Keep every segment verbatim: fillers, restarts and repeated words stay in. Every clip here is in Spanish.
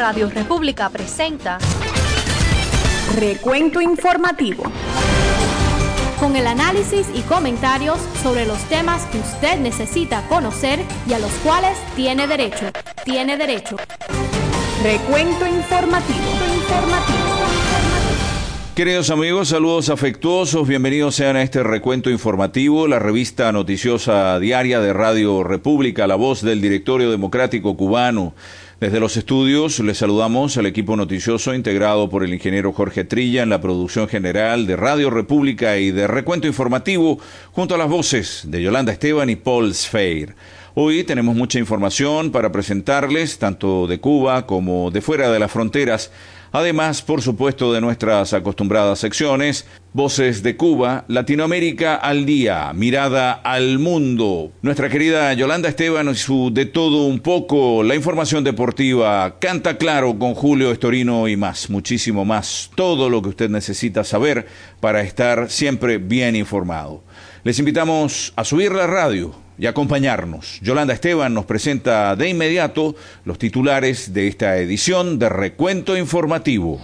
Radio República presenta Recuento Informativo, con el análisis y comentarios sobre los temas que usted necesita conocer y a los cuales tiene derecho. Tiene derecho. Recuento Informativo. Informativo. Queridos amigos, saludos afectuosos, bienvenidos sean a este recuento informativo, la revista noticiosa diaria de Radio República, la voz del Directorio Democrático Cubano. Desde los estudios les saludamos al equipo noticioso integrado por el ingeniero Jorge Trilla en la producción general de Radio República y de Recuento Informativo, junto a las voces de Yolanda Esteban y Paul Sfeir. Hoy tenemos mucha información para presentarles, tanto de Cuba como de fuera de las fronteras. Además, por supuesto, de nuestras acostumbradas secciones, Voces de Cuba, Latinoamérica al día, Mirada al mundo. Nuestra querida Yolanda Esteban y su De Todo Un Poco, la información deportiva, Canta Claro con Julio Estorino y más, muchísimo más. Todo lo que usted necesita saber para estar siempre bien informado. Les invitamos a subir la radio y acompañarnos. Yolanda Esteban nos presenta de inmediato los titulares de esta edición de Recuento Informativo.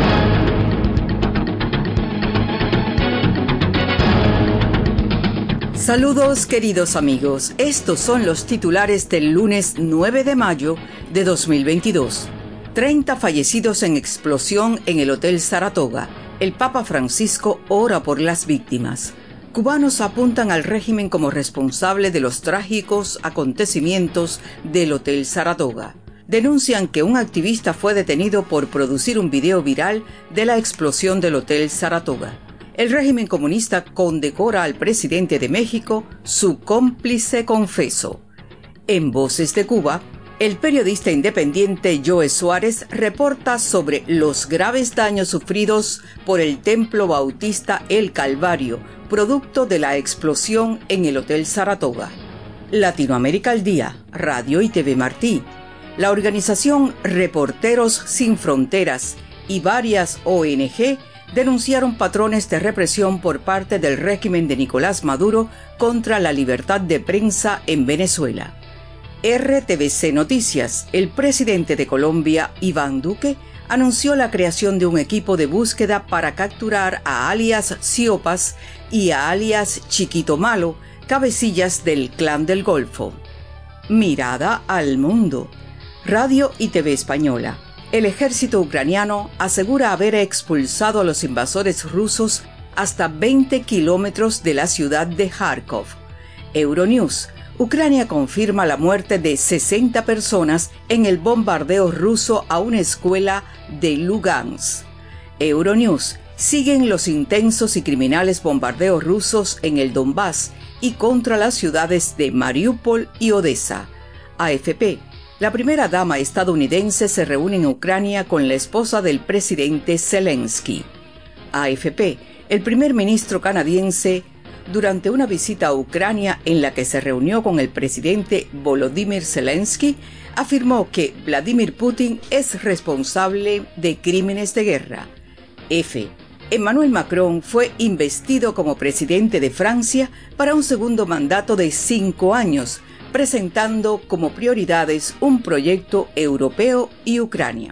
Saludos queridos amigos, estos son los titulares del lunes nueve de mayo de dos mil veintidós. treinta fallecidos en explosión en el Hotel Saratoga. El Papa Francisco ora por las víctimas. Cubanos apuntan al régimen como responsable de los trágicos acontecimientos del Hotel Saratoga. Denuncian que un activista fue detenido por producir un video viral de la explosión del Hotel Saratoga. El régimen comunista condecora al presidente de México, su cómplice confeso. En Voces de Cuba, el periodista independiente Joe Suárez reporta sobre los graves daños sufridos por el Templo Bautista El Calvario, producto de la explosión en el Hotel Saratoga. Latinoamérica al día, Radio y T V Martí. La organización Reporteros Sin Fronteras y varias O N G denunciaron patrones de represión por parte del régimen de Nicolás Maduro contra la libertad de prensa en Venezuela. R T V C Noticias. El presidente de Colombia, Iván Duque, anunció la creación de un equipo de búsqueda para capturar a alias Siopas y a alias Chiquito Malo, cabecillas del Clan del Golfo. Mirada al mundo. Radio y T V Española. El ejército ucraniano asegura haber expulsado a los invasores rusos hasta veinte kilómetros de la ciudad de Kharkov. Euronews. Ucrania confirma la muerte de sesenta personas en el bombardeo ruso a una escuela de Lugansk. Euronews. Siguen los intensos y criminales bombardeos rusos en el Donbass y contra las ciudades de Mariupol y Odessa. A F P. La primera dama estadounidense se reúne en Ucrania con la esposa del presidente Zelensky. A F P. El primer ministro canadiense, durante una visita a Ucrania en la que se reunió con el presidente Volodymyr Zelensky, afirmó que Vladimir Putin es responsable de crímenes de guerra. F. Emmanuel Macron fue investido como presidente de Francia para un segundo mandato de cinco años, presentando como prioridades un proyecto europeo y Ucrania.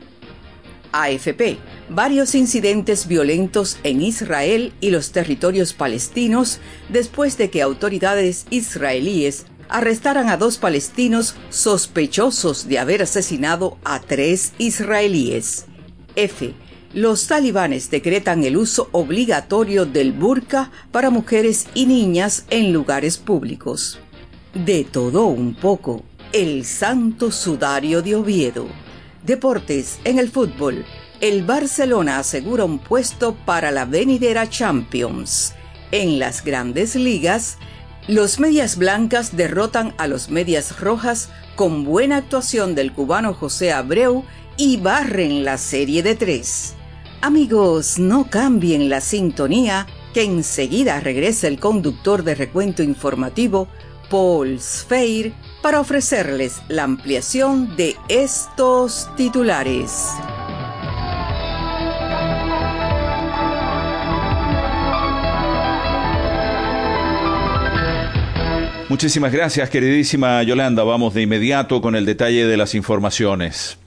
A F P. Varios incidentes violentos en Israel y los territorios palestinos después de que autoridades israelíes arrestaran a dos palestinos sospechosos de haber asesinado a tres israelíes. F. Los talibanes decretan el uso obligatorio del burka para mujeres y niñas en lugares públicos. De todo un poco, el Santo Sudario de Oviedo. Deportes en el fútbol. El Barcelona asegura un puesto para la venidera Champions. En las grandes ligas, los medias blancas derrotan a los medias rojas con buena actuación del cubano José Abreu y barren la serie de tres. Amigos, no cambien la sintonía, que enseguida regresa el conductor de Recuento Informativo, Paul Sfeir, para ofrecerles la ampliación de estos titulares. Muchísimas gracias, queridísima Yolanda. Vamos de inmediato con el detalle de las informaciones.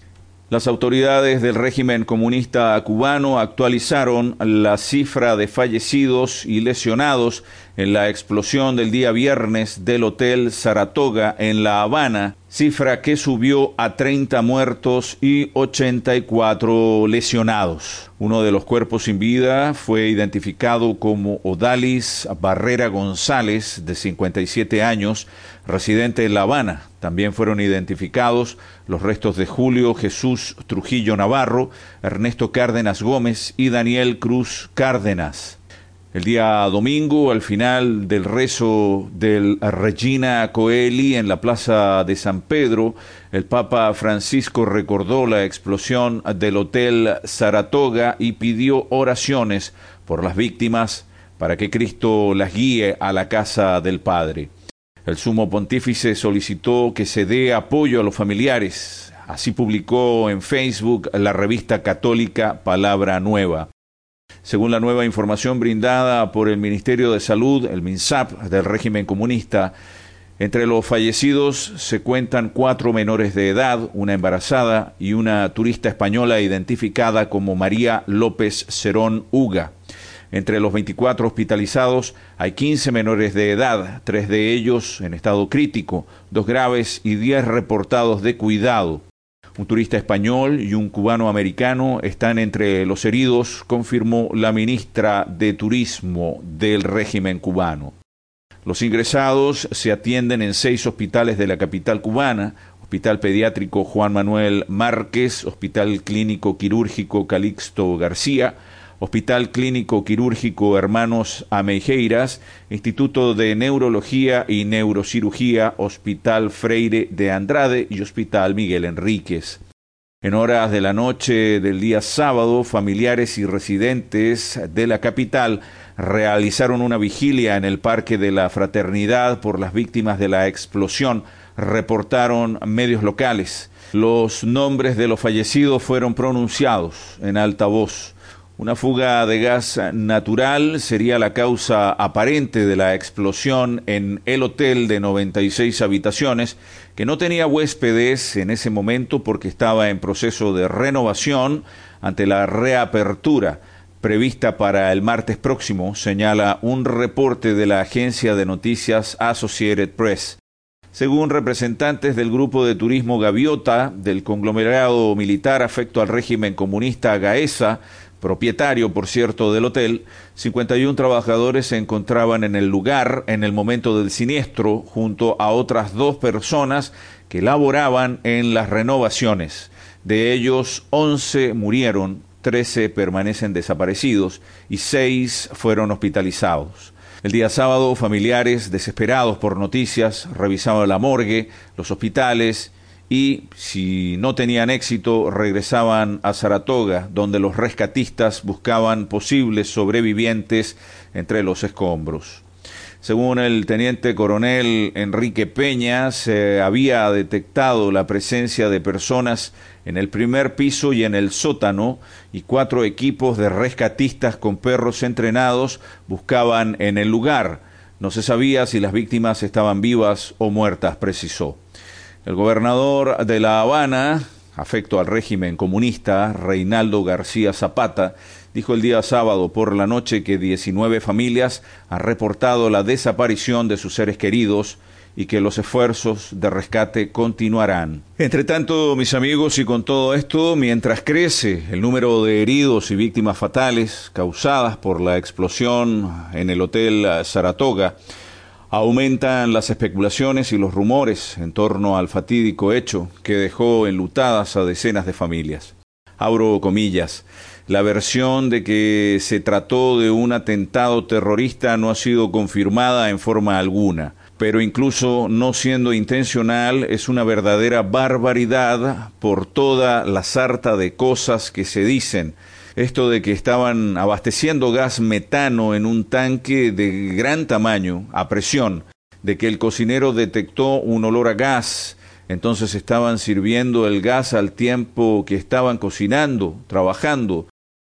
Las autoridades del régimen comunista cubano actualizaron la cifra de fallecidos y lesionados en la explosión del día viernes del Hotel Saratoga en La Habana, cifra que subió a treinta muertos y ochenta y cuatro lesionados. Uno de los cuerpos sin vida fue identificado como Odalis Barrera González, de cincuenta y siete años, residente en La Habana. También fueron identificados los restos de Julio Jesús Trujillo Navarro, Ernesto Cárdenas Gómez y Daniel Cruz Cárdenas. El día domingo, al final del rezo del Regina Coeli en la Plaza de San Pedro, el Papa Francisco recordó la explosión del Hotel Saratoga y pidió oraciones por las víctimas para que Cristo las guíe a la casa del Padre. El sumo pontífice solicitó que se dé apoyo a los familiares. Así publicó en Facebook la revista católica Palabra Nueva. Según la nueva información brindada por el Ministerio de Salud, el MINSAP del régimen comunista, entre los fallecidos se cuentan cuatro menores de edad, una embarazada y una turista española identificada como María López Cerón Uga. Entre los veinticuatro hospitalizados hay quince menores de edad, tres de ellos en estado crítico, dos graves y diez reportados de cuidado. Un turista español y un cubano americano están entre los heridos, confirmó la ministra de Turismo del régimen cubano. Los ingresados se atienden en seis hospitales de la capital cubana: Hospital Pediátrico Juan Manuel Márquez, Hospital Clínico Quirúrgico Calixto García, Hospital Clínico Quirúrgico Hermanos Ameireiras, Instituto de Neurología y Neurocirugía, Hospital Freire de Andrade y Hospital Miguel Enríquez. En horas de la noche del día sábado, familiares y residentes de la capital realizaron una vigilia en el Parque de la Fraternidad por las víctimas de la explosión, reportaron medios locales. Los nombres de los fallecidos fueron pronunciados en alta voz. Una fuga de gas natural sería la causa aparente de la explosión en el hotel de noventa y seis habitaciones, que no tenía huéspedes en ese momento porque estaba en proceso de renovación ante la reapertura prevista para el martes próximo, señala un reporte de la agencia de noticias Associated Press. Según representantes del grupo de turismo Gaviota, del conglomerado militar afecto al régimen comunista Gaesa, propietario, por cierto, del hotel, cincuenta y uno trabajadores se encontraban en el lugar en el momento del siniestro, junto a otras dos personas que laboraban en las renovaciones. De ellos, once murieron, trece permanecen desaparecidos y seis fueron hospitalizados. El día sábado, familiares, desesperados por noticias, revisaban la morgue, los hospitales y, si no tenían éxito, regresaban a Saratoga, donde los rescatistas buscaban posibles sobrevivientes entre los escombros. Según el teniente coronel Enrique Peña, se había detectado la presencia de personas en el primer piso y en el sótano, y cuatro equipos de rescatistas con perros entrenados buscaban en el lugar. No se sabía si las víctimas estaban vivas o muertas, precisó. El gobernador de La Habana, afecto al régimen comunista, Reinaldo García Zapata, dijo el día sábado por la noche que diecinueve familias han reportado la desaparición de sus seres queridos y que los esfuerzos de rescate continuarán. Entre tanto, mis amigos, y con todo esto, mientras crece el número de heridos y víctimas fatales causadas por la explosión en el Hotel Saratoga, aumentan las especulaciones y los rumores en torno al fatídico hecho que dejó enlutadas a decenas de familias. Abro comillas. La versión de que se trató de un atentado terrorista no ha sido confirmada en forma alguna, pero incluso no siendo intencional es una verdadera barbaridad por toda la sarta de cosas que se dicen. Esto de que estaban abasteciendo gas metano en un tanque de gran tamaño, a presión, de que el cocinero detectó un olor a gas, entonces estaban sirviendo el gas al tiempo que estaban cocinando, trabajando,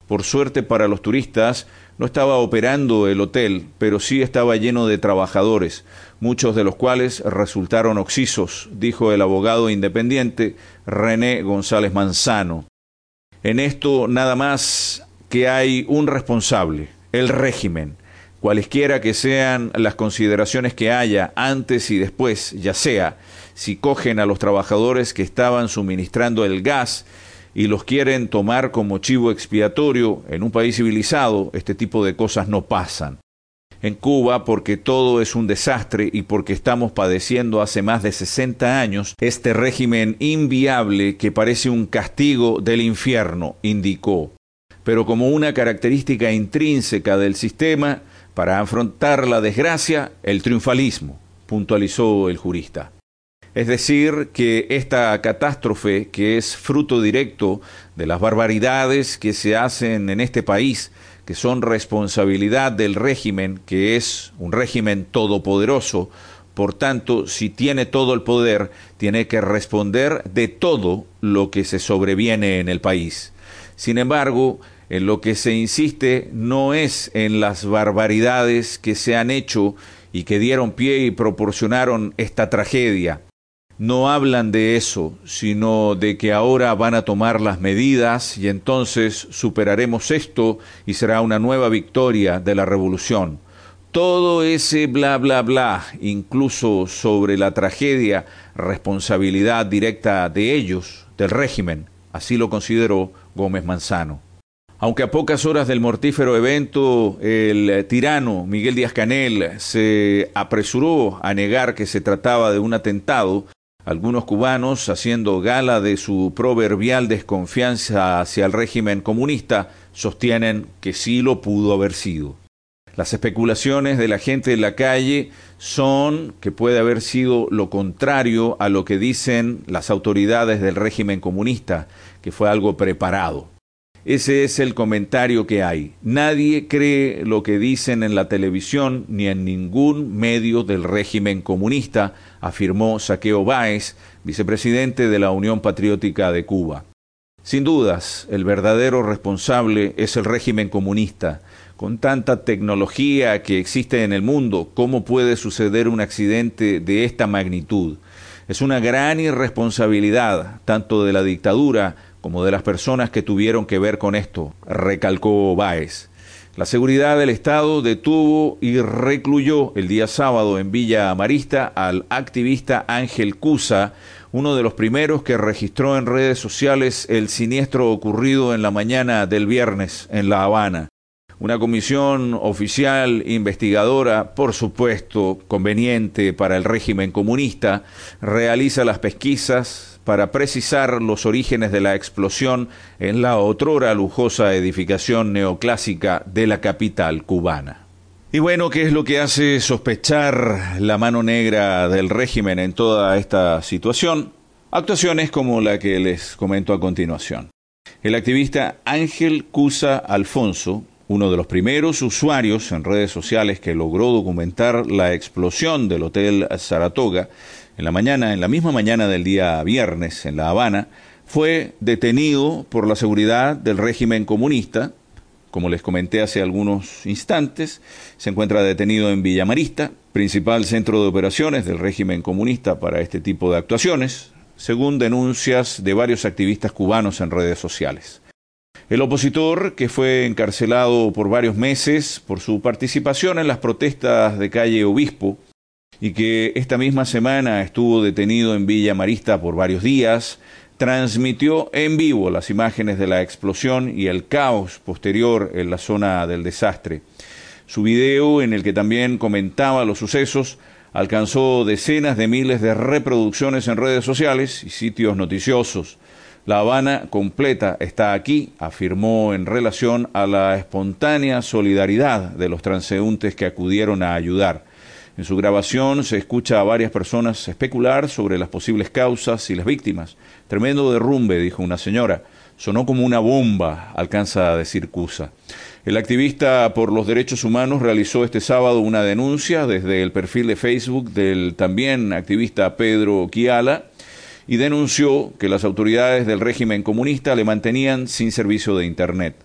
Por suerte para los turistas, no estaba operando el hotel, pero sí estaba lleno de trabajadores, muchos de los cuales resultaron occisos, dijo el abogado independiente René González Manzano. En esto nada más que hay un responsable, el régimen. Cualesquiera que sean las consideraciones que haya antes y después, ya sea si cogen a los trabajadores que estaban suministrando el gas y los quieren tomar como chivo expiatorio, en un país civilizado este tipo de cosas no pasan. En Cuba, porque todo es un desastre y porque estamos padeciendo hace más de sesenta años este régimen inviable que parece un castigo del infierno, indicó. Pero como una característica intrínseca del sistema, para afrontar la desgracia, el triunfalismo, puntualizó el jurista. Es decir, que esta catástrofe, que es fruto directo de las barbaridades que se hacen en este país, que son responsabilidad del régimen, que es un régimen todopoderoso, por tanto, si tiene todo el poder, tiene que responder de todo lo que se sobreviene en el país. Sin embargo, en lo que se insiste no es en las barbaridades que se han hecho y que dieron pie y proporcionaron esta tragedia. No hablan de eso, sino de que ahora van a tomar las medidas y entonces superaremos esto y será una nueva victoria de la revolución. Todo ese bla bla bla, incluso sobre la tragedia, responsabilidad directa de ellos, del régimen, así lo consideró Gómez Manzano. Aunque a pocas horas del mortífero evento, el tirano Miguel Díaz-Canel se apresuró a negar que se trataba de un atentado, algunos cubanos, haciendo gala de su proverbial desconfianza hacia el régimen comunista, sostienen que sí lo pudo haber sido. Las especulaciones de la gente en la calle son que puede haber sido lo contrario a lo que dicen las autoridades del régimen comunista, que fue algo preparado. Ese es el comentario que hay. Nadie cree lo que dicen en la televisión ni en ningún medio del régimen comunista, afirmó Saqueo Báez, vicepresidente de la Unión Patriótica de Cuba. Sin dudas, el verdadero responsable es el régimen comunista. Con tanta tecnología que existe en el mundo, ¿cómo puede suceder un accidente de esta magnitud? Es una gran irresponsabilidad, tanto de la dictadura como de las personas que tuvieron que ver con esto, recalcó Báez. La seguridad del Estado detuvo y recluyó el día sábado en Villa Marista al activista Ángel Cusa, uno de los primeros que registró en redes sociales el siniestro ocurrido en la mañana del viernes en La Habana. Una comisión oficial investigadora, por supuesto conveniente para el régimen comunista, realiza las pesquisas para precisar los orígenes de la explosión en la otrora lujosa edificación neoclásica de la capital cubana. Y bueno, ¿qué es lo que hace sospechar la mano negra del régimen en toda esta situación? Actuaciones como la que les comento a continuación. El activista Ángel Cusa Alfonso, uno de los primeros usuarios en redes sociales que logró documentar la explosión del Hotel Saratoga, en la mañana, en la misma mañana del día viernes en La Habana, fue detenido por la seguridad del régimen comunista. Como les comenté hace algunos instantes, se encuentra detenido en Villa Marista, principal centro de operaciones del régimen comunista para este tipo de actuaciones, según denuncias de varios activistas cubanos en redes sociales. El opositor, que fue encarcelado por varios meses por su participación en las protestas de calle Obispo, y que esta misma semana estuvo detenido en Villa Marista por varios días, transmitió en vivo las imágenes de la explosión y el caos posterior en la zona del desastre. Su video, en el que también comentaba los sucesos, alcanzó decenas de miles de reproducciones en redes sociales y sitios noticiosos. La Habana completa está aquí, afirmó en relación a la espontánea solidaridad de los transeúntes que acudieron a ayudar. En su grabación se escucha a varias personas especular sobre las posibles causas y las víctimas. Tremendo derrumbe, dijo una señora. Sonó como una bomba, alcanza a decir Cusa. El activista por los derechos humanos realizó este sábado una denuncia desde el perfil de Facebook del también activista Pedro Quiala y denunció que las autoridades del régimen comunista le mantenían sin servicio de Internet.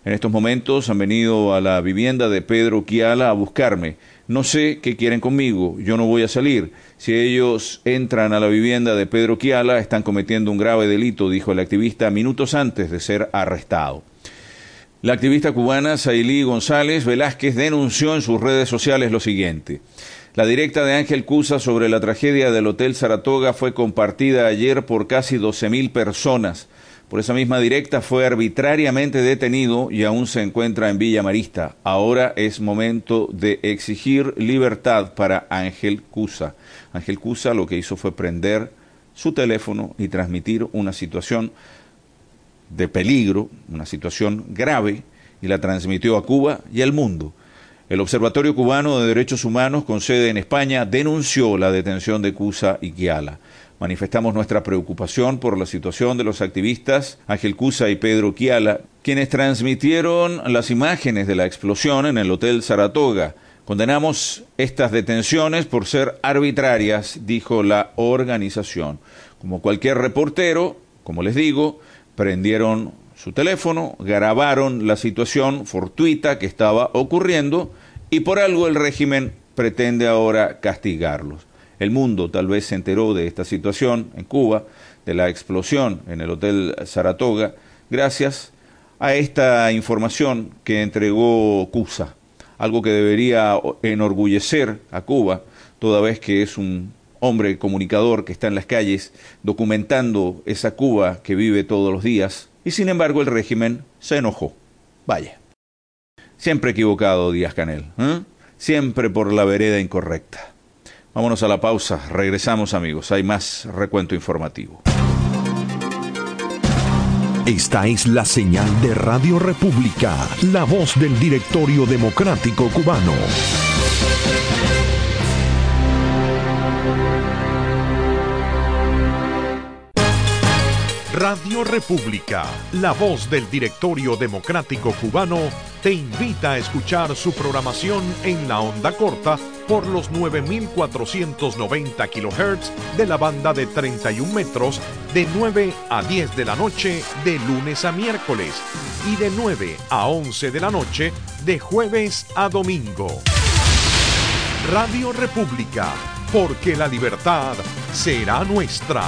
En estos momentos han venido a la vivienda de Pedro Quiala a buscarme. No sé qué quieren conmigo, yo no voy a salir. Si ellos entran a la vivienda de Pedro Quiala, están cometiendo un grave delito, dijo el activista minutos antes de ser arrestado. La activista cubana Sailí González Velázquez denunció en sus redes sociales lo siguiente. La directa de Ángel Cusa sobre la tragedia del Hotel Saratoga fue compartida ayer por casi doce mil personas. Por esa misma directa fue arbitrariamente detenido y aún se encuentra en Villa Marista. Ahora es momento de exigir libertad para Ángel Cusa. Ángel Cusa lo que hizo fue prender su teléfono y transmitir una situación de peligro, una situación grave, y la transmitió a Cuba y al mundo. El Observatorio Cubano de Derechos Humanos, con sede en España, denunció la detención de Cusa y Quiala. Manifestamos nuestra preocupación por la situación de los activistas Ángel Cusa y Pedro Quiala, quienes transmitieron las imágenes de la explosión en el Hotel Saratoga. Condenamos estas detenciones por ser arbitrarias, dijo la organización. Como cualquier reportero, como les digo, prendieron su teléfono, grabaron la situación fortuita que estaba ocurriendo y por algo el régimen pretende ahora castigarlos. El mundo tal vez se enteró de esta situación en Cuba, de la explosión en el Hotel Saratoga, gracias a esta información que entregó Cusa, algo que debería enorgullecer a Cuba, toda vez que es un hombre comunicador que está en las calles documentando esa Cuba que vive todos los días, y sin embargo el régimen se enojó. Vaya, siempre equivocado Díaz-Canel, ¿eh? Siempre por la vereda incorrecta. Vámonos a la pausa, regresamos amigos, hay más recuento informativo. Esta es la señal de Radio República, la voz del Directorio Democrático Cubano. Radio República, la voz del Directorio Democrático Cubano, te invita a escuchar su programación en la onda corta por los nueve mil cuatrocientos noventa kilohertz de la banda de treinta y un metros de nueve a diez de la noche de lunes a miércoles y de nueve a once de la noche de jueves a domingo. Radio República, porque la libertad será nuestra.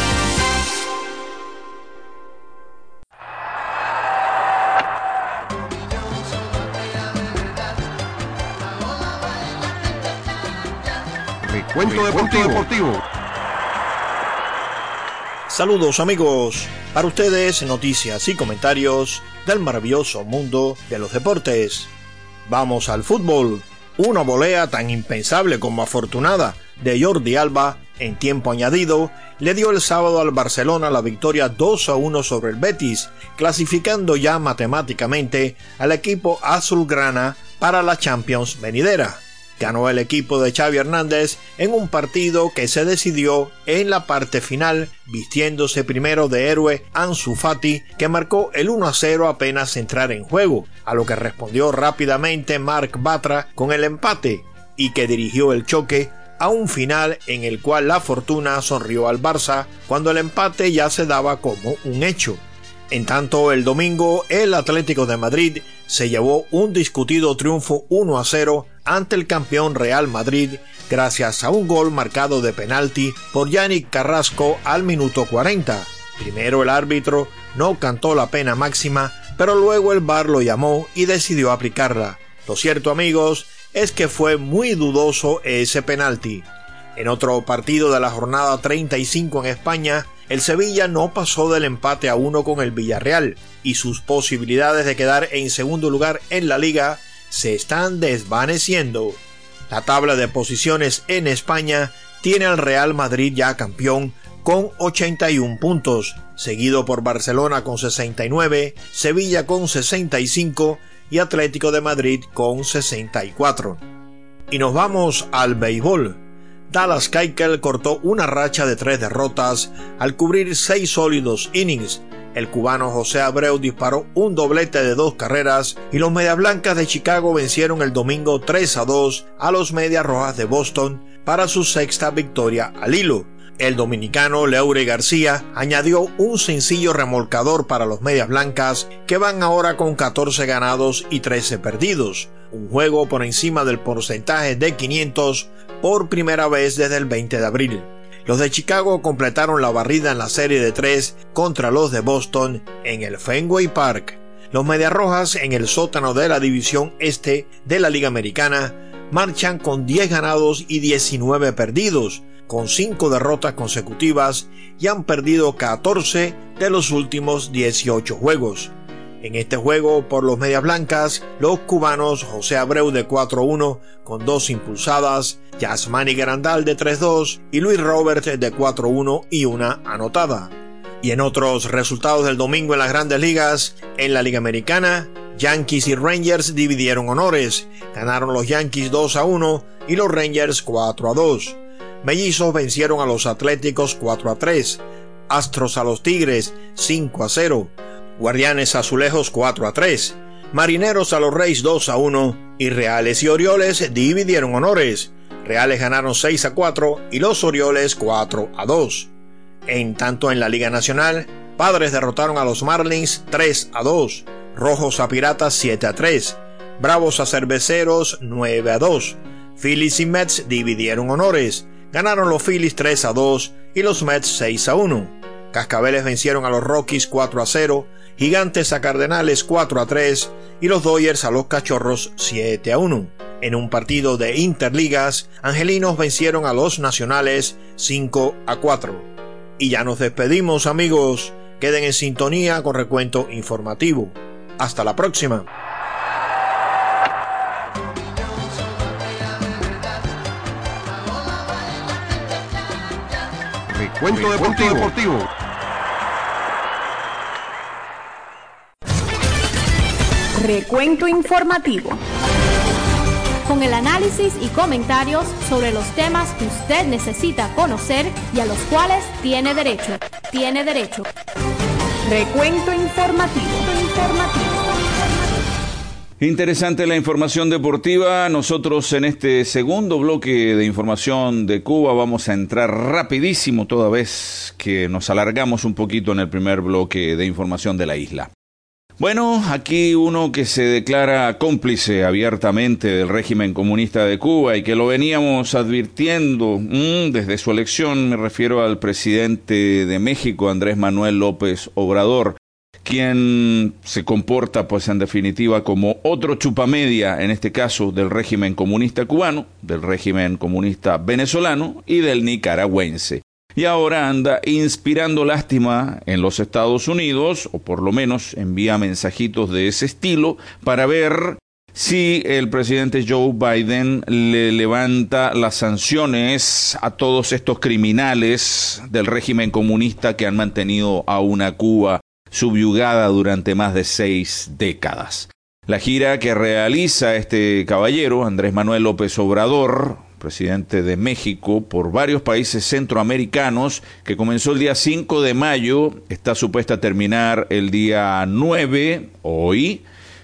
Recuento deportivo. deportivo. Saludos amigos, para ustedes noticias y comentarios del maravilloso mundo de los deportes. Vamos al fútbol. Una volea tan impensable como afortunada de Jordi Alba en tiempo añadido le dio el sábado al Barcelona la victoria dos a uno sobre el Betis, clasificando ya matemáticamente al equipo azulgrana para la Champions venidera. Ganó el equipo de Xavi Hernández en un partido que se decidió en la parte final, vistiéndose primero de héroe Ansu Fati, que marcó el uno a cero apenas entrar en juego, a lo que respondió rápidamente Marc Bartra con el empate, y que dirigió el choque a un final en el cual la fortuna sonrió al Barça cuando el empate ya se daba como un hecho. En tanto, el domingo, el Atlético de Madrid se llevó un discutido triunfo uno a cero ante el campeón Real Madrid gracias a un gol marcado de penalti por Yannick Carrasco al minuto cuarenta. Primero el árbitro no cantó la pena máxima, pero luego el V A R lo llamó y decidió aplicarla. Lo cierto, amigos, es que fue muy dudoso ese penalti. En otro partido de la jornada treinta y cinco en España, el Sevilla no pasó del empate a uno con el Villarreal y sus posibilidades de quedar en segundo lugar en la liga se están desvaneciendo. La tabla de posiciones en España tiene al Real Madrid ya campeón con ochenta y un puntos, seguido por Barcelona con sesenta y nueve, Sevilla con sesenta y cinco y Atlético de Madrid con sesenta y cuatro. Y nos vamos al béisbol. Dallas Keuchel cortó una racha de tres derrotas al cubrir seis sólidos innings. El cubano José Abreu disparó un doblete de dos carreras y los Medias Blancas de Chicago vencieron el domingo tres a dos a los Medias Rojas de Boston para su sexta victoria al hilo. El dominicano Leury García añadió un sencillo remolcador para los Medias Blancas, que van ahora con catorce ganados y trece perdidos, un juego por encima del porcentaje de quinientos por primera vez desde el veinte de abril. Los de Chicago completaron la barrida en la serie de tres contra los de Boston en el Fenway Park. Los Medias Rojas, en el sótano de la división este de la Liga Americana, marchan con diez ganados y diecinueve perdidos, con cinco derrotas consecutivas, y han perdido catorce de los últimos dieciocho juegos. En este juego por los Medias Blancas, los cubanos José Abreu de cuatro uno con dos impulsadas, Yasmani Grandal de tres dos y Luis Robert de cuatro uno y una anotada. Y en otros resultados del domingo en las Grandes Ligas, en la Liga Americana, Yankees y Rangers dividieron honores. Ganaron los Yankees dos a uno y los Rangers cuatro a dos. Mellizos vencieron a los Atléticos cuatro a tres. Astros a los Tigres cinco a cero. Guardianes Azulejos cuatro a tres. Marineros a los Reyes dos a uno. Y Reales y Orioles dividieron honores. Reales ganaron seis a cuatro y los Orioles cuatro a dos. En tanto, en la Liga Nacional, Padres derrotaron a los Marlins tres a dos. Rojos a Piratas siete a tres. Bravos a Cerveceros nueve a dos. Phillies y Mets dividieron honores. Ganaron los Phillies tres a dos y los Mets seis a uno. Cascabeles vencieron a los Rockies cuatro a cero. Gigantes a Cardenales cuatro a tres y los Dodgers a los Cachorros siete a uno. En un partido de Interligas, Angelinos vencieron a los Nacionales cinco a cuatro. Y ya nos despedimos, amigos. Queden en sintonía con Recuento Informativo. Hasta la próxima. Recuento Deportivo. Deportivo. Recuento Informativo. Con el análisis y comentarios sobre los temas que usted necesita conocer y a los cuales tiene derecho. Tiene derecho. Recuento Informativo. Informativo. Interesante la información deportiva. Nosotros en este segundo bloque de información de Cuba vamos a entrar rapidísimo, toda vez que nos alargamos un poquito en el primer bloque de información de la isla. Bueno, aquí uno que se declara cómplice abiertamente del régimen comunista de Cuba y que lo veníamos advirtiendo mmm, desde su elección, me refiero al presidente de México, Andrés Manuel López Obrador, quien se comporta, pues en definitiva, como otro chupamedia, en este caso del régimen comunista cubano, del régimen comunista venezolano y del nicaragüense. Y ahora anda inspirando lástima en los Estados Unidos, o por lo menos envía mensajitos de ese estilo, para ver si el presidente Joe Biden le levanta las sanciones a todos estos criminales del régimen comunista que han mantenido a una Cuba subyugada durante más de seis décadas. La gira que realiza este caballero, Andrés Manuel López Obrador, presidente de México, por varios países centroamericanos, que comenzó el día cinco de mayo, está supuesta a terminar el día nueve, hoy,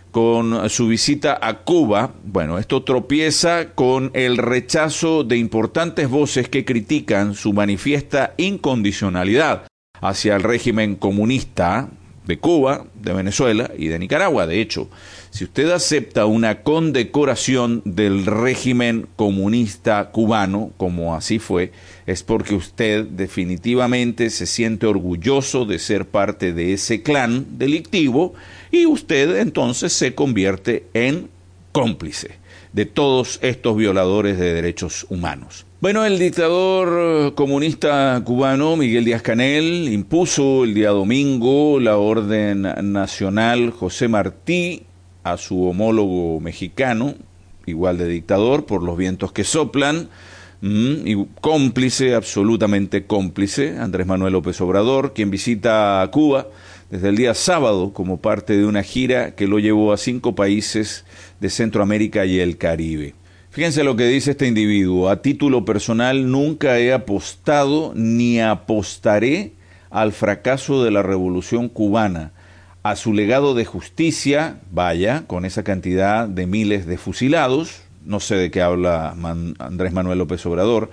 con su visita a Cuba. Bueno, esto tropieza con el rechazo de importantes voces que critican su manifiesta incondicionalidad hacia el régimen comunista de Cuba, de Venezuela y de Nicaragua. De hecho, si usted acepta una condecoración del régimen comunista cubano, como así fue, es porque usted definitivamente se siente orgulloso de ser parte de ese clan delictivo y usted entonces se convierte en cómplice de todos estos violadores de derechos humanos. Bueno, el dictador comunista cubano Miguel Díaz-Canel impuso el día domingo la orden nacional José Martí a su homólogo mexicano, igual de dictador por los vientos que soplan, mmm, y cómplice, absolutamente cómplice, Andrés Manuel López Obrador, quien visita a Cuba desde el día sábado como parte de una gira que lo llevó a cinco países de Centroamérica y el Caribe. Fíjense lo que dice este individuo: a título personal nunca he apostado ni apostaré al fracaso de la Revolución Cubana, a su legado de justicia, vaya, con esa cantidad de miles de fusilados, no sé de qué habla Man- Andrés Manuel López Obrador,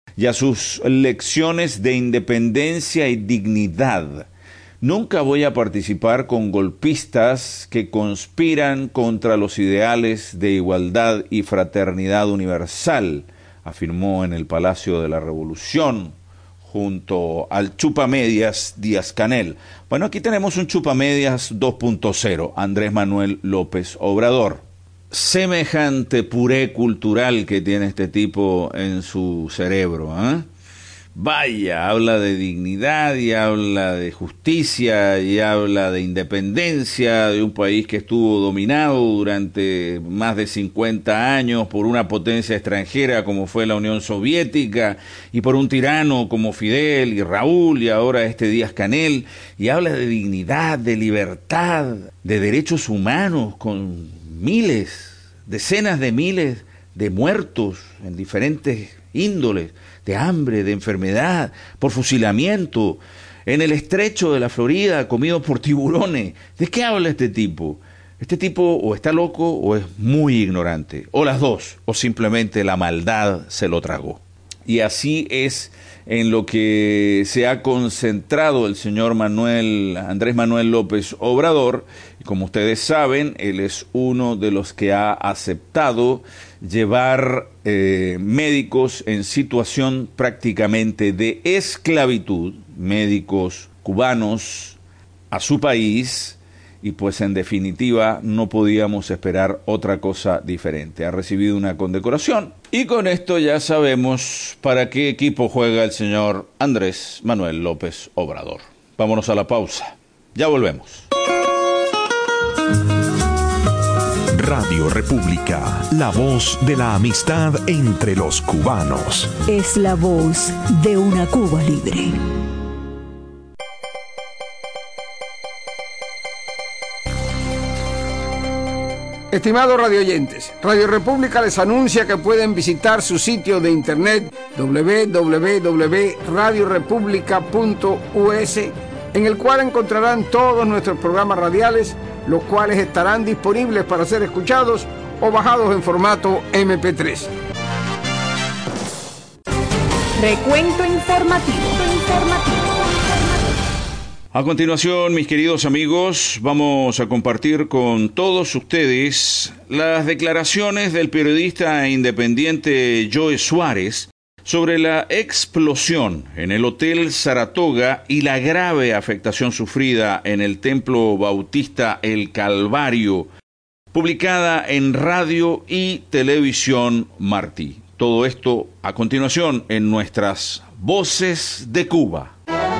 y a sus lecciones de independencia y dignidad. Nunca voy a participar con golpistas que conspiran contra los ideales de igualdad y fraternidad universal, afirmó en el Palacio de la Revolución junto al chupamedias Díaz-Canel. Bueno, aquí tenemos un chupamedias dos punto cero, Andrés Manuel López Obrador. Semejante puré cultural que tiene este tipo en su cerebro, ¿eh? Vaya, habla de dignidad y habla de justicia y habla de independencia de un país que estuvo dominado durante más de cincuenta años por una potencia extranjera como fue la Unión Soviética y por un tirano como Fidel y Raúl y ahora este Díaz-Canel, y habla de dignidad, de libertad, de derechos humanos con miles, decenas de miles de muertos en diferentes índoles, de hambre, de enfermedad, por fusilamiento, en el estrecho de la Florida, comido por tiburones. ¿De qué habla este tipo? Este tipo o está loco o es muy ignorante, o las dos, o simplemente la maldad se lo tragó. Y así es en lo que se ha concentrado el señor Manuel, Andrés Manuel López Obrador. Y como ustedes saben, él es uno de los que ha aceptado llevar eh, médicos en situación prácticamente de esclavitud, médicos cubanos, a su país, y pues en definitiva no podíamos esperar otra cosa diferente. Ha recibido una condecoración y con esto ya sabemos para qué equipo juega el señor Andrés Manuel López Obrador. Vámonos a la pausa. Ya volvemos. Radio República, la voz de la amistad entre los cubanos. Es la voz de una Cuba libre. Estimados radioyentes, Radio República les anuncia que pueden visitar su sitio de internet doble u doble u doble u punto radio república punto u s, en el cual encontrarán todos nuestros programas radiales, los cuales estarán disponibles para ser escuchados o bajados en formato eme pe tres. Recuento informativo. informativo. A continuación, mis queridos amigos, vamos a compartir con todos ustedes las declaraciones del periodista independiente Joe Suárez sobre la explosión en el Hotel Saratoga y la grave afectación sufrida en el Templo Bautista El Calvario, publicada en Radio y Televisión Martí. Todo esto a continuación en nuestras Voces de Cuba.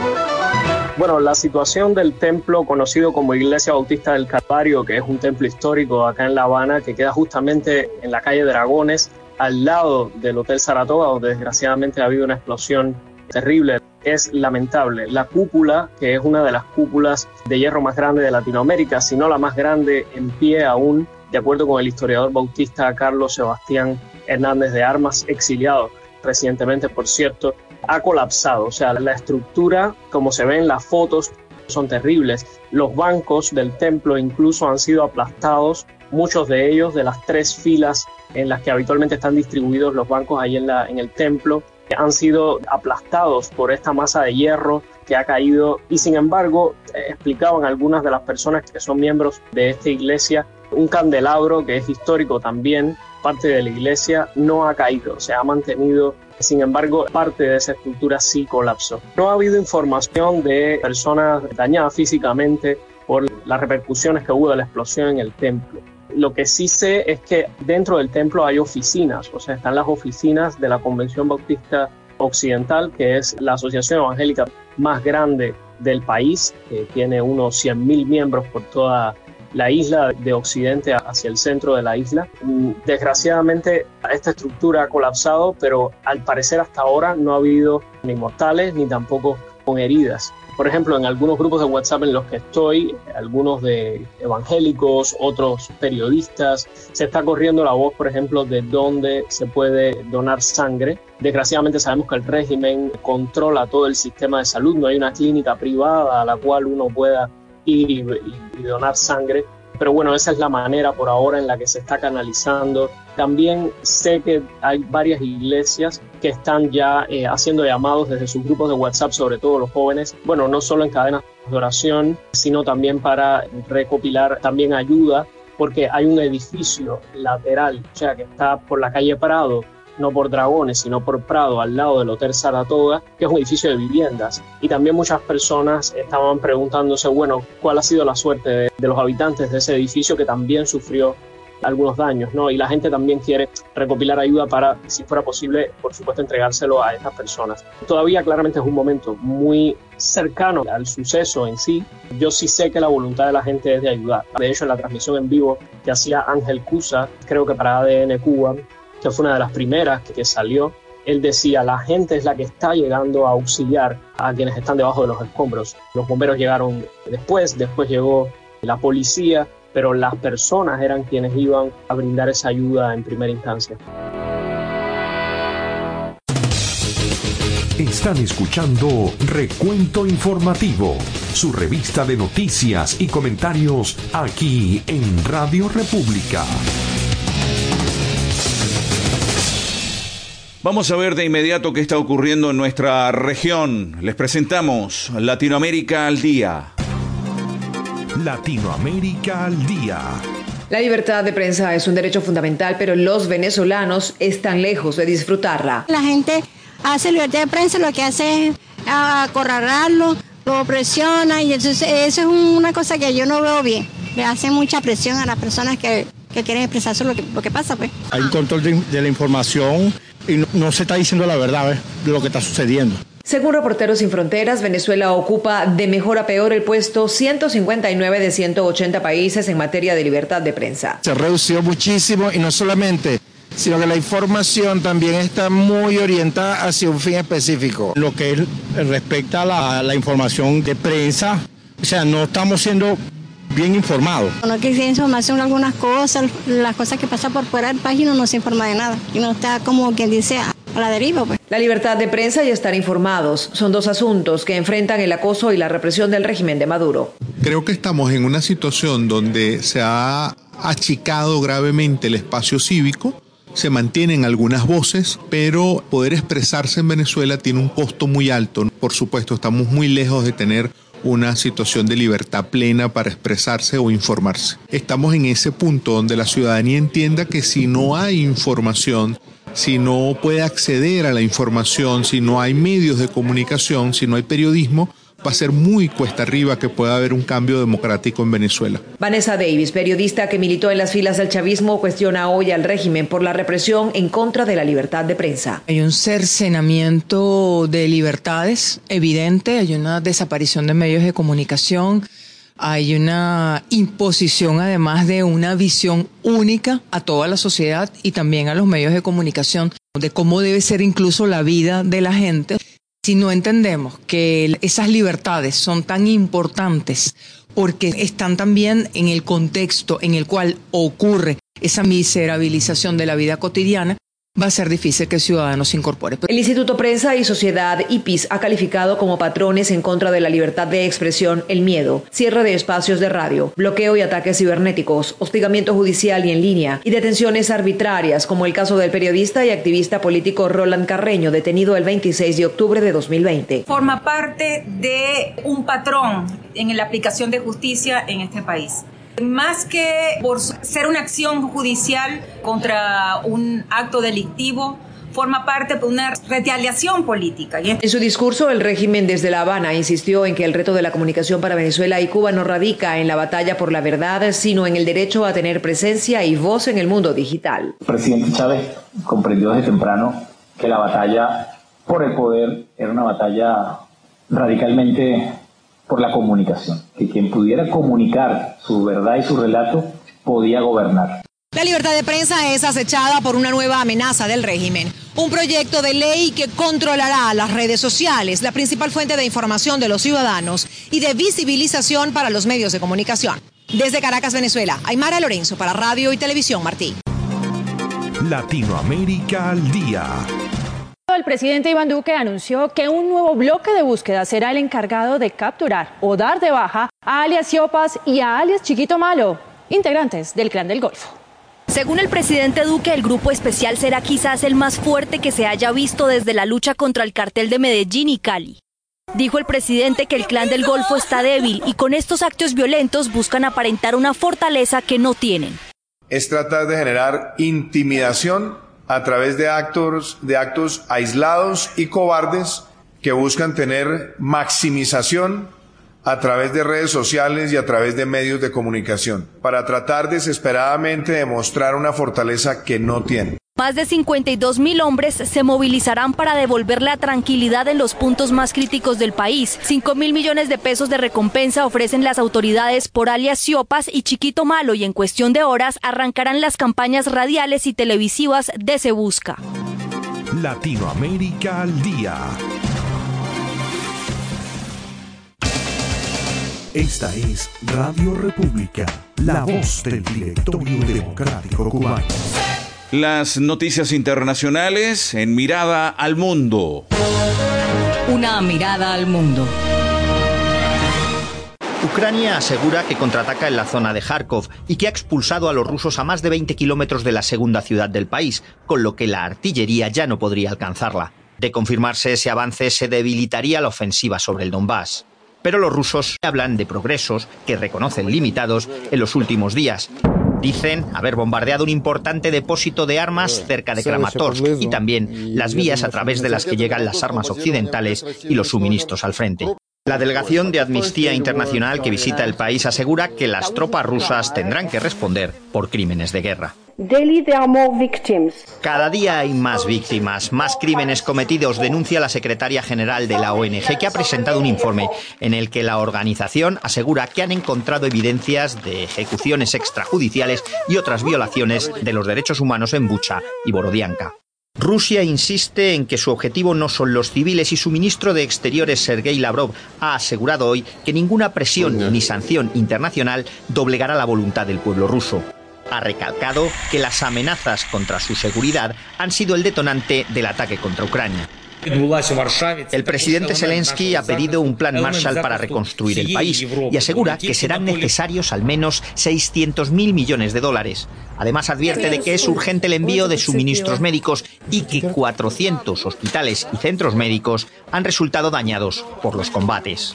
Bueno, la situación del templo conocido como Iglesia Bautista del Calvario, que es un templo histórico acá en La Habana, que queda justamente en la calle Dragones, al lado del Hotel Saratoga, donde desgraciadamente ha habido una explosión terrible, es lamentable. La cúpula, que es una de las cúpulas de hierro más grandes de Latinoamérica, si no la más grande en pie aún, de acuerdo con el historiador bautista Carlos Sebastián Hernández de Armas, exiliado recientemente, por cierto, ha colapsado. O sea, la estructura, como se ve en las fotos, son terribles. Los bancos del templo incluso han sido aplastados, muchos de ellos de las tres filas en las que habitualmente están distribuidos los bancos ahí en, la, en el templo, han sido aplastados por esta masa de hierro que ha caído. Y sin embargo, eh, explicaban algunas de las personas que son miembros de esta iglesia, un candelabro que es histórico también, parte de la iglesia, no ha caído, se ha mantenido. Sin embargo, parte de esa estructura sí colapsó. No ha habido información de personas dañadas físicamente por las repercusiones que hubo de la explosión en el templo. Lo que sí sé es que dentro del templo hay oficinas, o sea, están las oficinas de la Convención Bautista Occidental, que es la asociación evangélica más grande del país, que tiene unos cien mil miembros por toda la isla, de occidente hacia el centro de la isla. Desgraciadamente esta estructura ha colapsado, pero al parecer hasta ahora no ha habido ni mortales ni tampoco con heridas. Por ejemplo, en algunos grupos de WhatsApp en los que estoy, algunos de evangélicos, otros periodistas, se está corriendo la voz, por ejemplo, de dónde se puede donar sangre. Desgraciadamente sabemos que el régimen controla todo el sistema de salud, no hay una clínica privada a la cual uno pueda ir y, y, y donar sangre. Pero bueno, esa es la manera por ahora en la que se está canalizando También sé que hay varias iglesias que están ya eh, haciendo llamados desde sus grupos de WhatsApp, sobre todo los jóvenes, bueno, no solo en cadenas de oración, sino también para recopilar también ayuda, porque hay un edificio lateral, o sea, que está por la calle Prado, no por Dragones, sino por Prado, al lado del Hotel Saratoga, que es un edificio de viviendas. Y también muchas personas estaban preguntándose, bueno, ¿cuál ha sido la suerte de, de los habitantes de ese edificio que también sufrió algunos daños, ¿no? Y la gente también quiere recopilar ayuda para, si fuera posible, por supuesto, entregárselo a estas personas. Todavía claramente es un momento muy cercano al suceso en sí. Yo sí sé que la voluntad de la gente es de ayudar. De hecho, en la transmisión en vivo que hacía Ángel Cusa, creo que para A D N Cuba, que fue una de las primeras que, que salió, él decía, la gente es la que está llegando a auxiliar a quienes están debajo de los escombros. Los bomberos llegaron después, después llegó la policía, pero las personas eran quienes iban a brindar esa ayuda en primera instancia. Están escuchando Recuento Informativo, su revista de noticias y comentarios aquí en Radio República. Vamos a ver de inmediato qué está ocurriendo en nuestra región. Les presentamos Latinoamérica al Día. Latinoamérica al Día. La libertad de prensa es un derecho fundamental, pero los venezolanos están lejos de disfrutarla. La gente hace libertad de prensa, lo que hace es acorralarlo, lo presiona, y eso, eso es una cosa que yo no veo bien. Le hace mucha presión a las personas que, que quieren expresar lo que, lo que pasa, pues. Hay un control de, de la información y no, no se está diciendo la verdad, ¿ves?, de lo que está sucediendo. Según Reporteros Sin Fronteras, Venezuela ocupa de mejor a peor el puesto ciento cincuenta y nueve de ciento ochenta países en materia de libertad de prensa. Se redució muchísimo, y no solamente, sino que la información también está muy orientada hacia un fin específico. Lo que es, respecta a la, la información de prensa, o sea, no estamos siendo bien informados. No que se información de algunas cosas, las cosas que pasan por fuera del país, no se informa de nada. Y no está, como quien dice, a la deriva, pues. La libertad de prensa y estar informados son dos asuntos que enfrentan el acoso y la represión del régimen de Maduro. Creo que estamos en una situación donde se ha achicado gravemente el espacio cívico, se mantienen algunas voces, pero poder expresarse en Venezuela tiene un costo muy alto. Por supuesto, estamos muy lejos de tener una situación de libertad plena para expresarse o informarse. Estamos en ese punto donde la ciudadanía entienda que si no hay información, si no puede acceder a la información, si no hay medios de comunicación, si no hay periodismo, va a ser muy cuesta arriba que pueda haber un cambio democrático en Venezuela. Vanessa Davis, periodista que militó en las filas del chavismo, cuestiona hoy al régimen por la represión en contra de la libertad de prensa. Hay un cercenamiento de libertades evidente, hay una desaparición de medios de comunicación, hay una imposición además de una visión única a toda la sociedad y también a los medios de comunicación de cómo debe ser incluso la vida de la gente. Si no entendemos que esas libertades son tan importantes porque están también en el contexto en el cual ocurre esa miserabilización de la vida cotidiana, va a ser difícil que el ciudadano se incorpore. El Instituto Prensa y Sociedad, I P I S, ha calificado como patrones en contra de la libertad de expresión el miedo, cierre de espacios de radio, bloqueo y ataques cibernéticos, hostigamiento judicial y en línea, y detenciones arbitrarias, como el caso del periodista y activista político Roland Carreño, detenido el veintiséis de octubre de dos mil veinte. Forma parte de un patrón en la aplicación de justicia en este país. Más que por ser una acción judicial contra un acto delictivo, forma parte de una retaliación política. En su discurso, el régimen desde La Habana insistió en que el reto de la comunicación para Venezuela y Cuba no radica en la batalla por la verdad, sino en el derecho a tener presencia y voz en el mundo digital. El presidente Chávez comprendió desde temprano que la batalla por el poder era una batalla radicalmente por la comunicación, que quien pudiera comunicar su verdad y su relato podía gobernar. La libertad de prensa es acechada por una nueva amenaza del régimen, un proyecto de ley que controlará las redes sociales, la principal fuente de información de los ciudadanos y de visibilización para los medios de comunicación. Desde Caracas, Venezuela, Aymara Lorenzo para Radio y Televisión Martí. Latinoamérica al Día. El presidente Iván Duque anunció que un nuevo bloque de búsqueda será el encargado de capturar o dar de baja a alias Siopas y a alias Chiquito Malo, integrantes del Clan del Golfo. Según el presidente Duque, el grupo especial será quizás el más fuerte que se haya visto desde la lucha contra el cartel de Medellín y Cali. Dijo el presidente que el Clan del Golfo está débil y con estos actos violentos buscan aparentar una fortaleza que no tienen. Es tratar de generar intimidación a través de actos, de actos aislados y cobardes que buscan tener maximización a través de redes sociales y a través de medios de comunicación, para tratar desesperadamente de mostrar una fortaleza que no tienen. Más de cincuenta y dos mil hombres se movilizarán para devolver la tranquilidad en los puntos más críticos del país. cinco mil millones de pesos de recompensa ofrecen las autoridades por alias Siopas y Chiquito Malo, y en cuestión de horas arrancarán las campañas radiales y televisivas de Se Busca. Latinoamérica al día. Esta es Radio República, la voz del Directorio Democrático Cubano. Las noticias internacionales en Mirada al Mundo. Una mirada al mundo. Ucrania asegura que contraataca en la zona de Kharkov y que ha expulsado a los rusos a más de veinte kilómetros de la segunda ciudad del país, con lo que la artillería ya no podría alcanzarla. De confirmarse ese avance, se debilitaría la ofensiva sobre el Donbass. Pero los rusos hablan de progresos que reconocen limitados en los últimos días. Dicen haber bombardeado un importante depósito de armas cerca de Kramatorsk y también las vías a través de las que llegan las armas occidentales y los suministros al frente. La delegación de Amnistía Internacional que visita el país asegura que las tropas rusas tendrán que responder por crímenes de guerra. Cada día hay más víctimas, más crímenes cometidos, denuncia la secretaria general de la O N G, que ha presentado un informe en el que la organización asegura que han encontrado evidencias de ejecuciones extrajudiciales y otras violaciones de los derechos humanos en Bucha y Borodianka. Rusia insiste en que su objetivo no son los civiles y su ministro de Exteriores, Sergei Lavrov, ha asegurado hoy que ninguna presión ni sanción internacional doblegará la voluntad del pueblo ruso. Ha recalcado que las amenazas contra su seguridad han sido el detonante del ataque contra Ucrania. El presidente Zelensky ha pedido un plan Marshall para reconstruir el país y asegura que serán necesarios al menos seiscientos mil millones de dólares. Además, advierte de que es urgente el envío de suministros médicos y que cuatrocientos hospitales y centros médicos han resultado dañados por los combates.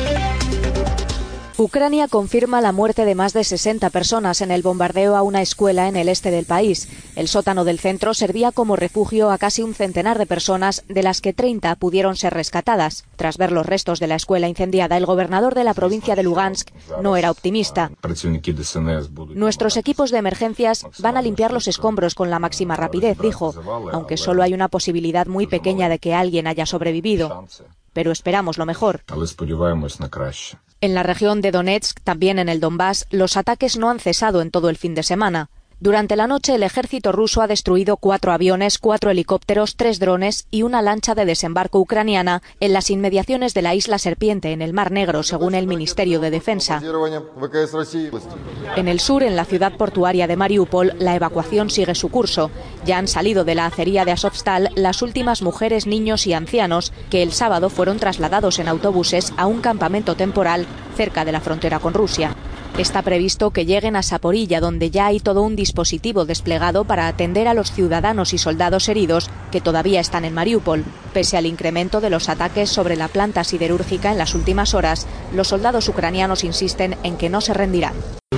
Ucrania confirma la muerte de más de sesenta personas en el bombardeo a una escuela en el este del país. El sótano del centro servía como refugio a casi un centenar de personas, de las que treinta pudieron ser rescatadas. Tras ver los restos de la escuela incendiada, el gobernador de la provincia de Lugansk no era optimista. Nuestros equipos de emergencias van a limpiar los escombros con la máxima rapidez, dijo, aunque solo hay una posibilidad muy pequeña de que alguien haya sobrevivido. Pero esperamos lo mejor. En la región de Donetsk, también en el Donbass, los ataques no han cesado en todo el fin de semana. Durante la noche, el ejército ruso ha destruido cuatro aviones, cuatro helicópteros, tres drones y una lancha de desembarco ucraniana en las inmediaciones de la isla Serpiente, en el Mar Negro, según el Ministerio de Defensa. En el sur, en la ciudad portuaria de Mariupol, la evacuación sigue su curso. Ya han salido de la acería de Azovstal las últimas mujeres, niños y ancianos que el sábado fueron trasladados en autobuses a un campamento temporal cerca de la frontera con Rusia. Está previsto que lleguen a Zaporilla, donde ya hay todo un dispositivo desplegado para atender a los ciudadanos y soldados heridos que todavía están en Mariupol. Pese al incremento de los ataques sobre la planta siderúrgica en las últimas horas, los soldados ucranianos insisten en que no se rendirán.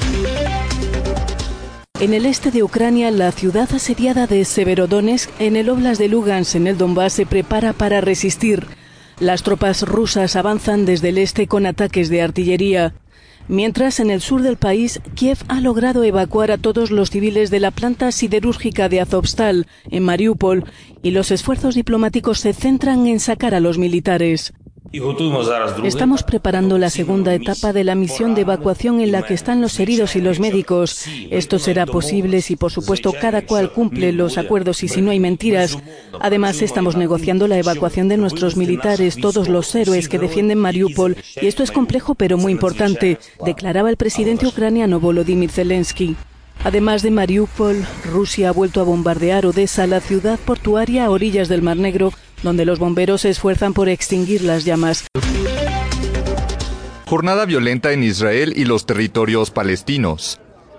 En el este de Ucrania, la ciudad asediada de Severodonetsk, en el óblast de Lugansk, en el Donbass, se prepara para resistir. Las tropas rusas avanzan desde el este con ataques de artillería. Mientras, en el sur del país, Kiev ha logrado evacuar a todos los civiles de la planta siderúrgica de Azovstal, en Mariupol, y los esfuerzos diplomáticos se centran en sacar a los militares. Estamos preparando la segunda etapa de la misión de evacuación en la que están los heridos y los médicos. Esto será posible si, por supuesto, cada cual cumple los acuerdos y si no hay mentiras. Además, estamos negociando la evacuación de nuestros militares, todos los héroes que defienden Mariupol, y esto es complejo pero muy importante, declaraba el presidente ucraniano Volodymyr Zelensky. Además de Mariupol, Rusia ha vuelto a bombardear Odessa, la ciudad portuaria a orillas del Mar Negro, donde los bomberos se esfuerzan por extinguir las llamas. Jornada violenta en Israel y los territorios palestinos.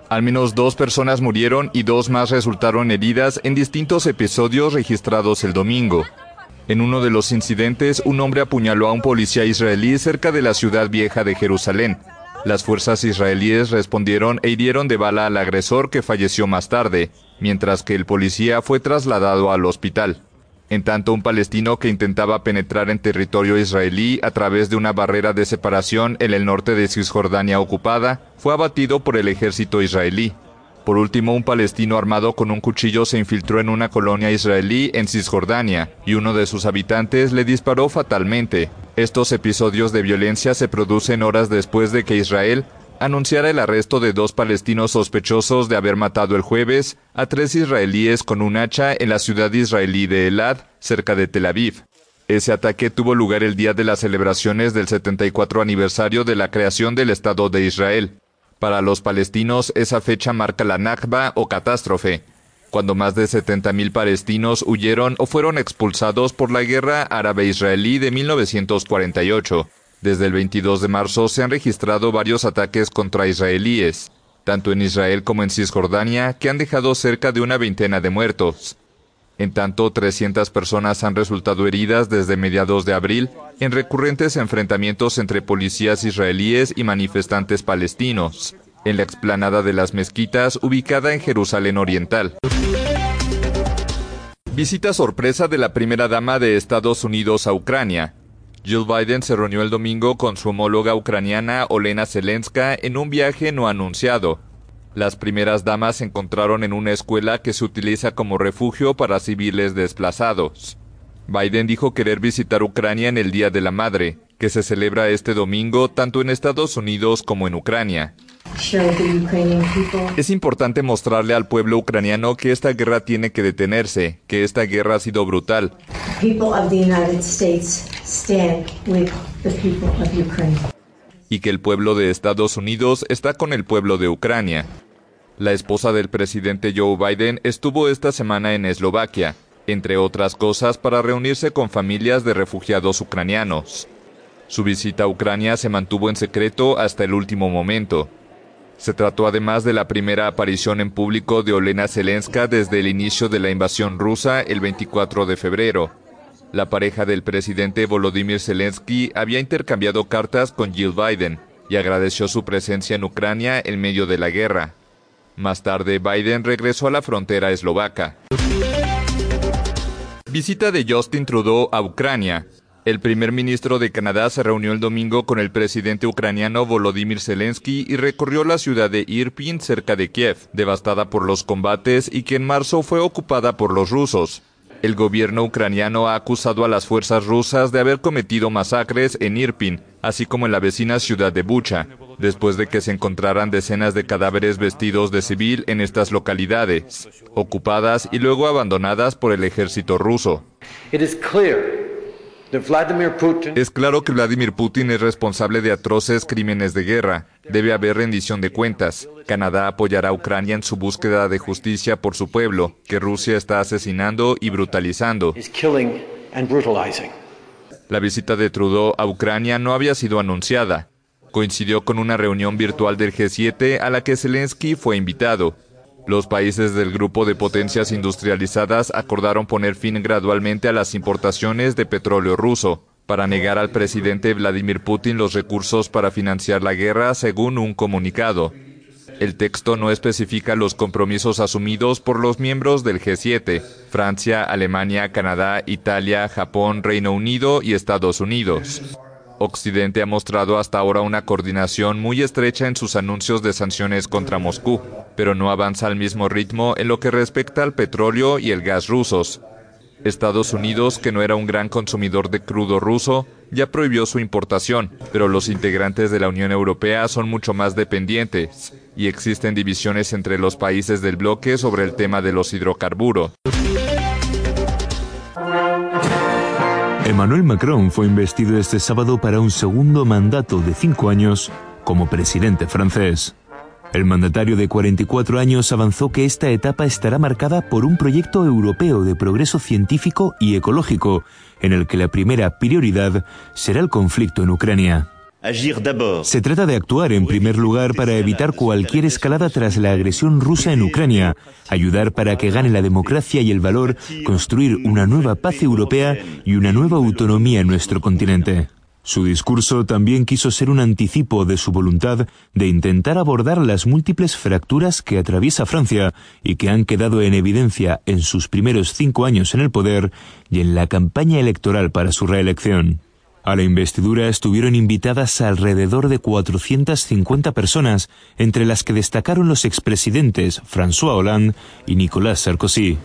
Al menos dos personas murieron y dos más resultaron heridas en distintos episodios registrados el domingo. En uno de los incidentes, un hombre apuñaló a un policía israelí cerca de la ciudad vieja de Jerusalén. Las fuerzas israelíes respondieron e hirieron de bala al agresor, que falleció más tarde, mientras que el policía fue trasladado al hospital. En tanto, un palestino que intentaba penetrar en territorio israelí a través de una barrera de separación en el norte de Cisjordania ocupada fue abatido por el ejército israelí. Por último, un palestino armado con un cuchillo se infiltró en una colonia israelí en Cisjordania y uno de sus habitantes le disparó fatalmente. Estos episodios de violencia se producen horas después de que Israel anunciara el arresto de dos palestinos sospechosos de haber matado el jueves a tres israelíes con un hacha en la ciudad israelí de Elad, cerca de Tel Aviv. Ese ataque tuvo lugar el día de las celebraciones del setenta y cuatro aniversario de la creación del Estado de Israel. Para los palestinos, esa fecha marca la Nakba o catástrofe, cuando más de setenta mil palestinos huyeron o fueron expulsados por la guerra árabe-israelí de mil novecientos cuarenta y ocho. Desde el veintidós de marzo se han registrado varios ataques contra israelíes, tanto en Israel como en Cisjordania, que han dejado cerca de una veintena de muertos. En tanto, trescientas personas han resultado heridas desde mediados de abril en recurrentes enfrentamientos entre policías israelíes y manifestantes palestinos, en la explanada de las mezquitas ubicada en Jerusalén Oriental. Visita sorpresa de la primera dama de Estados Unidos a Ucrania. Jill Biden se reunió el domingo con su homóloga ucraniana Olena Zelenska en un viaje no anunciado. Las primeras damas se encontraron en una escuela que se utiliza como refugio para civiles desplazados. Biden dijo querer visitar Ucrania en el Día de la Madre, que se celebra este domingo tanto en Estados Unidos como en Ucrania. Es importante mostrarle al pueblo ucraniano que esta guerra tiene que detenerse, que esta guerra ha sido brutal. Y que el pueblo de Estados Unidos está con el pueblo de Ucrania. La esposa del presidente Joe Biden estuvo esta semana en Eslovaquia, entre otras cosas para reunirse con familias de refugiados ucranianos. Su visita a Ucrania se mantuvo en secreto hasta el último momento. Se trató además de la primera aparición en público de Olena Zelenska desde el inicio de la invasión rusa el veinticuatro de febrero. La pareja del presidente Volodymyr Zelensky había intercambiado cartas con Jill Biden y agradeció su presencia en Ucrania en medio de la guerra. Más tarde, Biden regresó a la frontera eslovaca. Visita de Justin Trudeau a Ucrania. El primer ministro de Canadá se reunió el domingo con el presidente ucraniano Volodymyr Zelensky y recorrió la ciudad de Irpin, cerca de Kiev, devastada por los combates y que en marzo fue ocupada por los rusos. El gobierno ucraniano ha acusado a las fuerzas rusas de haber cometido masacres en Irpin, así como en la vecina ciudad de Bucha, después de que se encontraran decenas de cadáveres vestidos de civil en estas localidades, ocupadas y luego abandonadas por el ejército ruso. Es claro que Vladimir Putin es responsable de atroces crímenes de guerra. Debe haber rendición de cuentas. Canadá apoyará a Ucrania en su búsqueda de justicia por su pueblo, que Rusia está asesinando y brutalizando. La visita de Trudeau a Ucrania no había sido anunciada. Coincidió con una reunión virtual del G siete a la que Zelensky fue invitado. Los países del grupo de potencias industrializadas acordaron poner fin gradualmente a las importaciones de petróleo ruso, para negar al presidente Vladimir Putin los recursos para financiar la guerra, según un comunicado. El texto no especifica los compromisos asumidos por los miembros del G siete, Francia, Alemania, Canadá, Italia, Japón, Reino Unido y Estados Unidos. Occidente ha mostrado hasta ahora una coordinación muy estrecha en sus anuncios de sanciones contra Moscú, pero no avanza al mismo ritmo en lo que respecta al petróleo y el gas rusos. Estados Unidos, que no era un gran consumidor de crudo ruso, ya prohibió su importación, pero los integrantes de la Unión Europea son mucho más dependientes, y existen divisiones entre los países del bloque sobre el tema de los hidrocarburos. Emmanuel Macron fue investido este sábado para un segundo mandato de cinco años como presidente francés. El mandatario de cuarenta y cuatro años avanzó que esta etapa estará marcada por un proyecto europeo de progreso científico y ecológico, en el que la primera prioridad será el conflicto en Ucrania. Se trata de actuar en primer lugar para evitar cualquier escalada tras la agresión rusa en Ucrania, ayudar para que gane la democracia y el valor, construir una nueva paz europea y una nueva autonomía en nuestro continente. Su discurso también quiso ser un anticipo de su voluntad de intentar abordar las múltiples fracturas que atraviesa Francia y que han quedado en evidencia en sus primeros cinco años en el poder y en la campaña electoral para su reelección. A la investidura estuvieron invitadas alrededor de cuatrocientas cincuenta personas, entre las que destacaron los expresidentes François Hollande y Nicolas Sarkozy.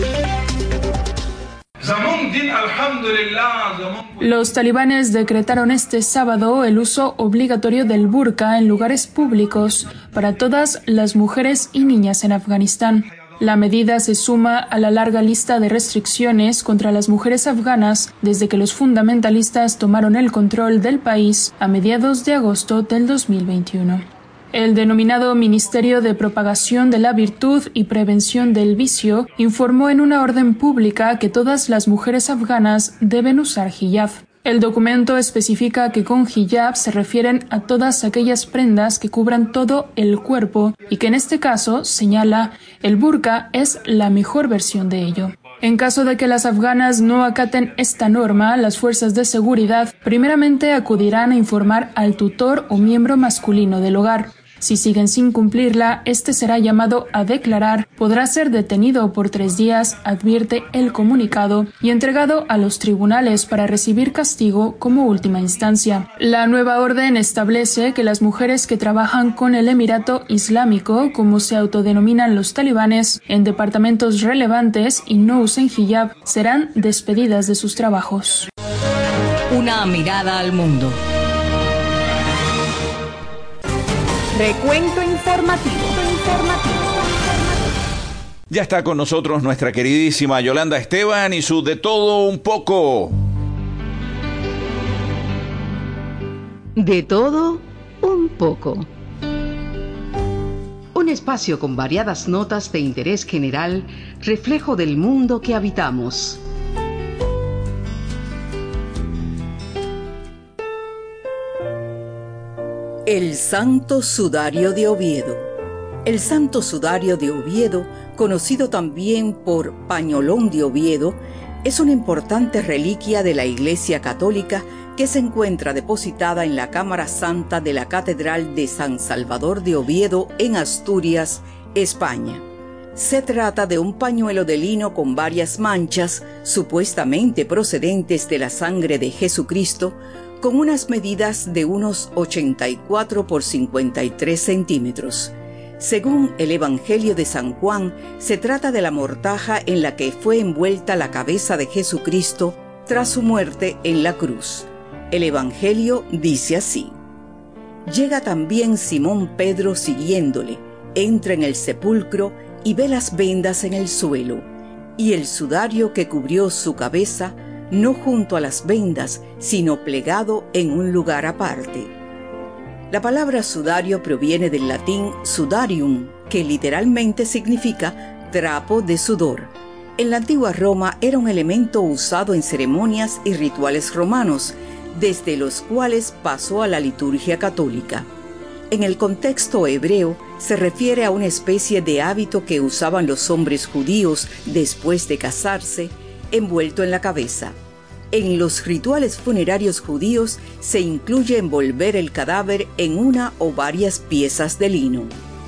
Los talibanes decretaron este sábado el uso obligatorio del burka en lugares públicos para todas las mujeres y niñas en Afganistán. La medida se suma a la larga lista de restricciones contra las mujeres afganas desde que los fundamentalistas tomaron el control del país a mediados de agosto del dos mil veintiuno. El denominado Ministerio de Propagación de la Virtud y Prevención del Vicio informó en una orden pública que todas las mujeres afganas deben usar hijab. El documento especifica que con hijab se refieren a todas aquellas prendas que cubran todo el cuerpo y que en este caso, señala, el burka es la mejor versión de ello. En caso de que las afganas no acaten esta norma, las fuerzas de seguridad primeramente acudirán a informar al tutor o miembro masculino del hogar. Si siguen sin cumplirla, este será llamado a declarar, podrá ser detenido por tres días, advierte el comunicado, y entregado a los tribunales para recibir castigo como última instancia. La nueva orden establece que las mujeres que trabajan con el Emirato Islámico, como se autodenominan los talibanes, en departamentos relevantes y no usen hijab, serán despedidas de sus trabajos. Una mirada al mundo. Recuento informativo. Ya está con nosotros nuestra queridísima Yolanda Esteban y su De Todo Un Poco. De todo un poco. Un espacio con variadas notas de interés general, reflejo del mundo que habitamos. El Santo Sudario de Oviedo. El Santo Sudario de Oviedo, conocido también por Pañolón de Oviedo, es una importante reliquia de la Iglesia Católica que se encuentra depositada en la Cámara Santa de la Catedral de San Salvador de Oviedo, en Asturias, España. Se trata de un pañuelo de lino con varias manchas, supuestamente procedentes de la sangre de Jesucristo, con unas medidas de unos ochenta y cuatro por cincuenta y tres centímetros. Según el Evangelio de San Juan, se trata de la mortaja en la que fue envuelta la cabeza de Jesucristo tras su muerte en la cruz. El Evangelio dice así: llega también Simón Pedro siguiéndole, entra en el sepulcro y ve las vendas en el suelo, y el sudario que cubrió su cabeza, no junto a las vendas, sino plegado en un lugar aparte. La palabra sudario proviene del latín sudarium, que literalmente significa trapo de sudor. En la antigua Roma era un elemento usado en ceremonias y rituales romanos, desde los cuales pasó a la liturgia católica. En el contexto hebreo se refiere a una especie de hábito que usaban los hombres judíos después de casarse, envuelto en la cabeza. En los rituales funerarios judíos se incluye envolver el cadáver en una o varias piezas de lino.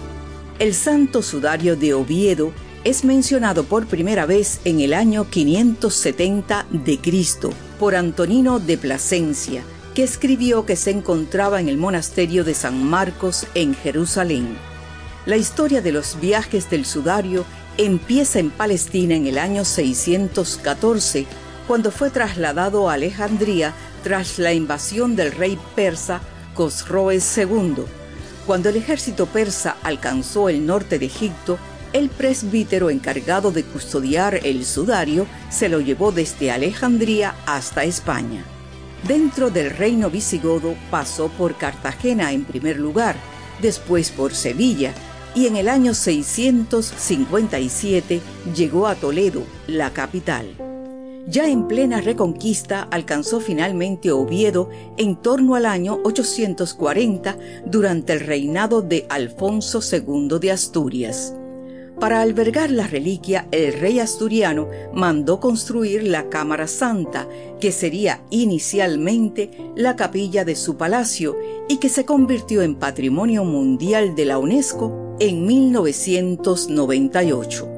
El Santo Sudario de Oviedo es mencionado por primera vez en el año quinientos setenta de Cristo por Antonino de Plasencia, que escribió que se encontraba en el monasterio de San Marcos en Jerusalén. La historia de los viajes del sudario empieza en Palestina en el año seiscientos catorce, cuando fue trasladado a Alejandría tras la invasión del rey persa Cosroes segundo. Cuando el ejército persa alcanzó el norte de Egipto, el presbítero encargado de custodiar el sudario se lo llevó desde Alejandría hasta España. Dentro del reino visigodo pasó por Cartagena en primer lugar, después por Sevilla, y en el año seiscientos cincuenta y siete llegó a Toledo, la capital. Ya en plena reconquista alcanzó finalmente Oviedo en torno al año ochocientos cuarenta durante el reinado de Alfonso segundo de Asturias. Para albergar la reliquia, el rey asturiano mandó construir la Cámara Santa, que sería inicialmente la capilla de su palacio y que se convirtió en Patrimonio Mundial de la UNESCO en mil novecientos noventa y ocho.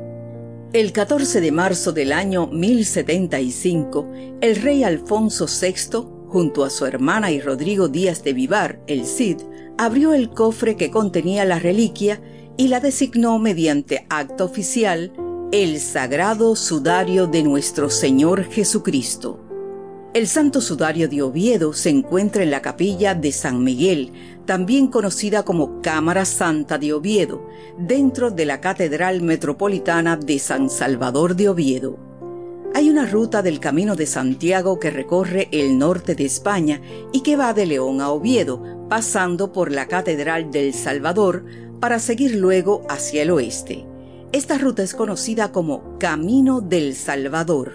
El catorce de marzo del año mil setenta y cinco, el rey Alfonso sexto, junto a su hermana y Rodrigo Díaz de Vivar, el Cid, abrió el cofre que contenía la reliquia y la designó mediante acta oficial el Sagrado Sudario de Nuestro Señor Jesucristo. El Santo Sudario de Oviedo se encuentra en la capilla de San Miguel, también conocida como Cámara Santa de Oviedo, dentro de la Catedral Metropolitana de San Salvador de Oviedo. Hay una ruta del Camino de Santiago que recorre el norte de España y que va de León a Oviedo, pasando por la Catedral del Salvador para seguir luego hacia el oeste. Esta ruta es conocida como Camino del Salvador.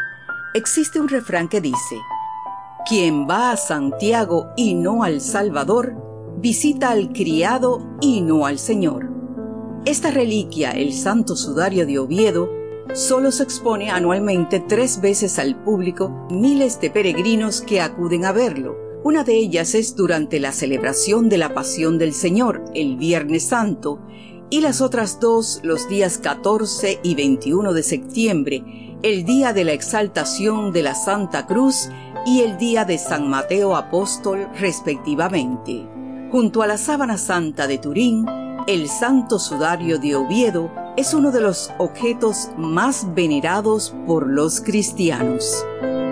Existe un refrán que dice: quien va a Santiago y no al Salvador, visita al criado y no al Señor. Esta reliquia, el Santo Sudario de Oviedo, solo se expone anualmente tres veces al público, miles de peregrinos que acuden a verlo. Una de ellas es durante la celebración de la Pasión del Señor, el Viernes Santo, y las otras dos los días catorce y veintiuno de septiembre, el día de la exaltación de la Santa Cruz y el día de San Mateo Apóstol, respectivamente. Junto a la Sábana Santa de Turín, el Santo Sudario de Oviedo es uno de los objetos más venerados por los cristianos.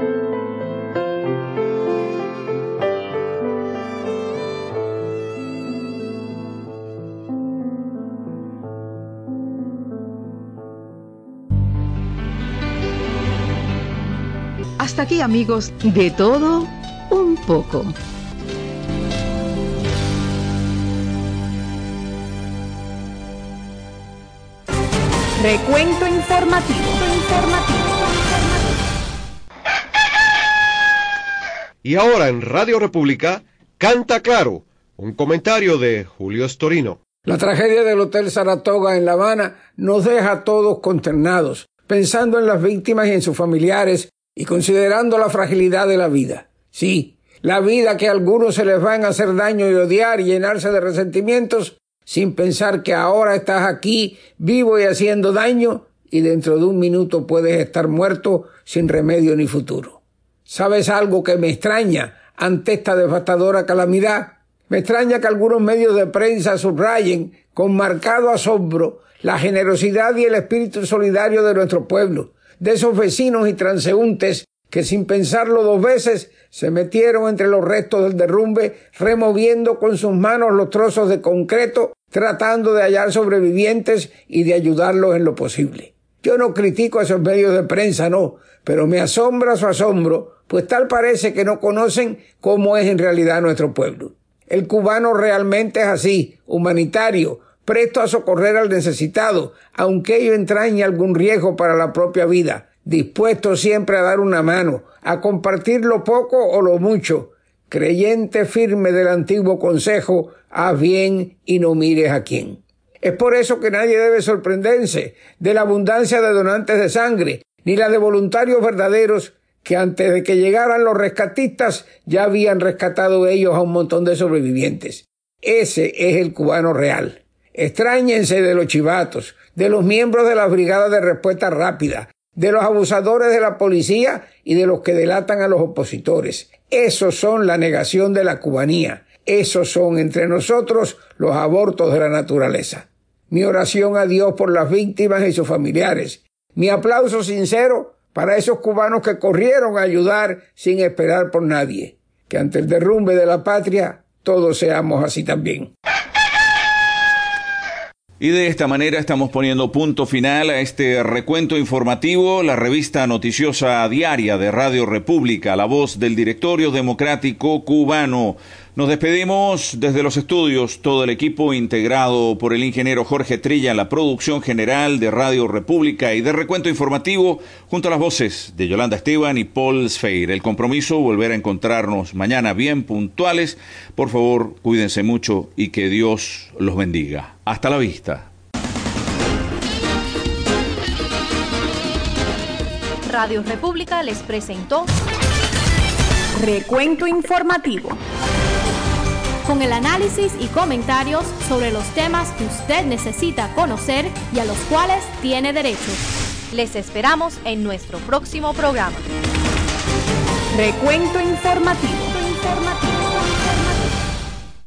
Hasta aquí, amigos, de todo un poco. Recuento informativo. Y ahora en Radio República, Canta Claro, un comentario de Julio Storino. La tragedia del Hotel Saratoga en La Habana nos deja a todos consternados, pensando en las víctimas y en sus familiares y considerando la fragilidad de la vida. Sí, la vida que a algunos se les van a hacer daño y odiar y llenarse de resentimientos, sin pensar que ahora estás aquí, vivo y haciendo daño, y dentro de un minuto puedes estar muerto sin remedio ni futuro. ¿Sabes algo que me extraña ante esta devastadora calamidad? Me extraña que algunos medios de prensa subrayen con marcado asombro la generosidad y el espíritu solidario de nuestro pueblo, de esos vecinos y transeúntes que sin pensarlo dos veces se metieron entre los restos del derrumbe, removiendo con sus manos los trozos de concreto, tratando de hallar sobrevivientes y de ayudarlos en lo posible. Yo no critico a esos medios de prensa, no, pero me asombra su asombro, pues tal parece que no conocen cómo es en realidad nuestro pueblo. El cubano realmente es así, humanitario, presto a socorrer al necesitado, aunque ello entrañe algún riesgo para la propia vida, dispuesto siempre a dar una mano, a compartir lo poco o lo mucho, creyente firme del antiguo consejo, haz bien y no mires a quién. Es por eso que nadie debe sorprenderse de la abundancia de donantes de sangre, ni la de voluntarios verdaderos que antes de que llegaran los rescatistas ya habían rescatado ellos a un montón de sobrevivientes. Ese es el cubano real. Extrañense de los chivatos, de los miembros de las brigadas de respuesta rápida, de los abusadores de la policía y de los que delatan a los opositores. Esos son la negación de la cubanía. Esos son entre nosotros los abortos de la naturaleza. Mi oración a Dios por las víctimas y sus familiares. Mi aplauso sincero para esos cubanos que corrieron a ayudar sin esperar por nadie. Que ante el derrumbe de la patria todos seamos así también. Y de esta manera estamos poniendo punto final a este recuento informativo. La revista noticiosa diaria de Radio República, la voz del Directorio Democrático Cubano, Nos despedimos desde los estudios, todo el equipo integrado por el ingeniero Jorge Trilla en la producción general de Radio República y de Recuento Informativo, junto a las voces de Yolanda Esteban y Paul Sfeir. El compromiso, volver a encontrarnos mañana bien puntuales. Por favor, cuídense mucho y que Dios los bendiga. Hasta la vista. Radio República les presentó Recuento Informativo, con el análisis y comentarios sobre los temas que usted necesita conocer y a los cuales tiene derecho. Les esperamos en nuestro próximo programa. Recuento Informativo. Informativo.